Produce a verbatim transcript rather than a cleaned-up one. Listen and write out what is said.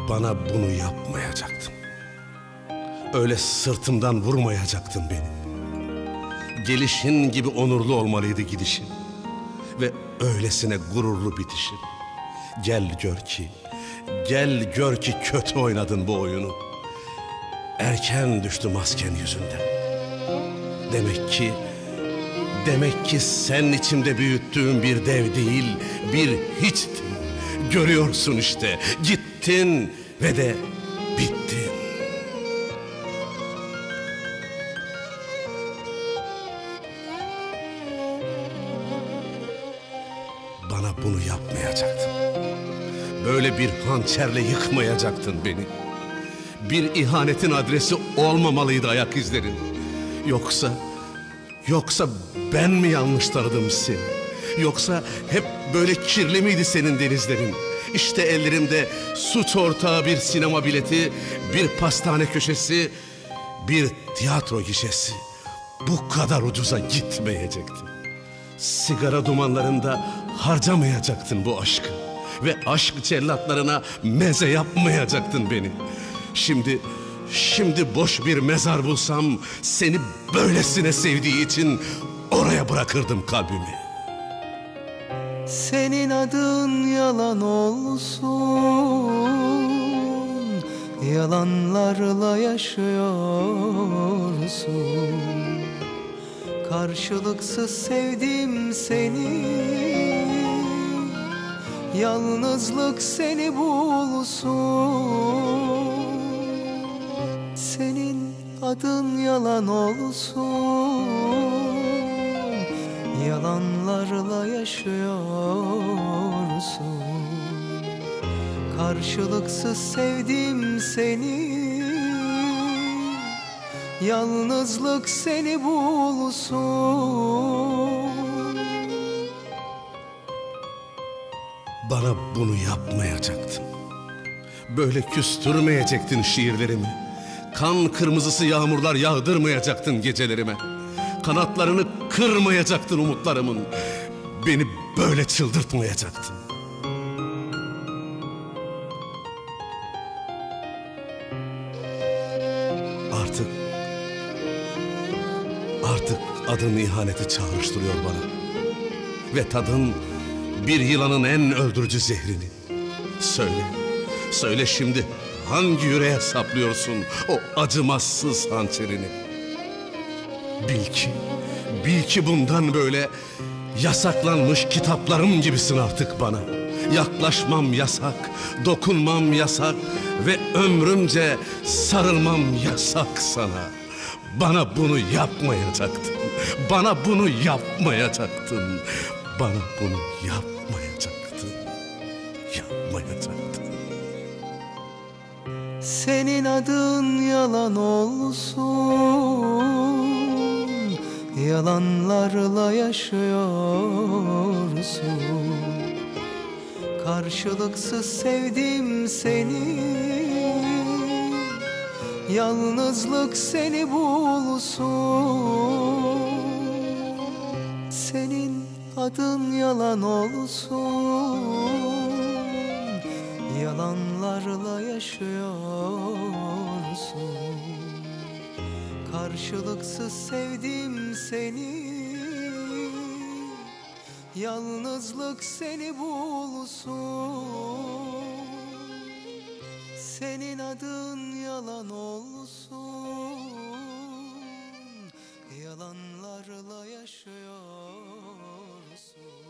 Bana bunu yapmayacaktın. Öyle sırtımdan vurmayacaktın beni. Gelişin gibi onurlu olmalıydı gidişin. Ve öylesine gururlu bitişin. Gel gör ki, gel gör ki kötü oynadın bu oyunu. Erken düştü masken yüzünden. Demek ki, demek ki sen içimde büyüttüğün bir dev değil, bir hiçtin. Görüyorsun işte, gittin ve de bittin. Bana bunu yapmayacaktın. Böyle bir hançerle yıkmayacaktın beni. Bir ihanetin adresi olmamalıydı ayak izlerin. Yoksa, yoksa ben mi yanlış tanıdım seni? Yoksa hep böyle kirli miydi senin denizlerin? İşte ellerimde suç ortağı bir sinema bileti, bir pastane köşesi, bir tiyatro gişesi. Bu kadar ucuza gitmeyecektin. Sigara dumanlarında harcamayacaktın bu aşkı. Ve aşk cellatlarına meze yapmayacaktın beni. Şimdi, şimdi boş bir mezar bulsam seni böylesine sevdiği için oraya bırakırdım kalbimi. Senin adın yalan olsun, yalanlarla yaşıyorsun. Karşılıksız sevdim seni, yalnızlık seni bulsun. Senin adın yalan olsun, yalanlarla yaşıyorsun. Karşılıksız sevdim seni, yalnızlık seni bulsun. Bana bunu yapmayacaktın. Böyle küstürmeyecektin şiirlerimi. Kan kırmızısı yağmurlar yağdırmayacaktın gecelerime. Kanatlarını kırmayacaktın umutlarımın. Beni böyle çıldırtmayacaktın. Artık, artık adın ihaneti çağrıştırıyor bana. Ve tadın bir yılanın en öldürücü zehrini. Söyle, söyle şimdi hangi yüreğe saplıyorsun o acımasız hançerini? Bil ki, bil ki bundan böyle yasaklanmış kitaplarım gibisin artık bana. Yaklaşmam yasak, dokunmam yasak ve ömrümce sarılmam yasak sana. Bana bunu yapmayacaktın, bana bunu yapmayacaktın, bana bunu yapmayacaktın, yapmayacaktın. Senin adın yalan olsun, yalanlarla yaşıyorsun. Karşılıksız sevdim seni, yalnızlık seni bulsun. Senin adın yalan olsun, yalanlarla yaşıyorsun. Karşılıksız sevdim seni, yalnızlık seni bulsun. Senin adın yalan olsun, yalanlarla yaşıyorsun.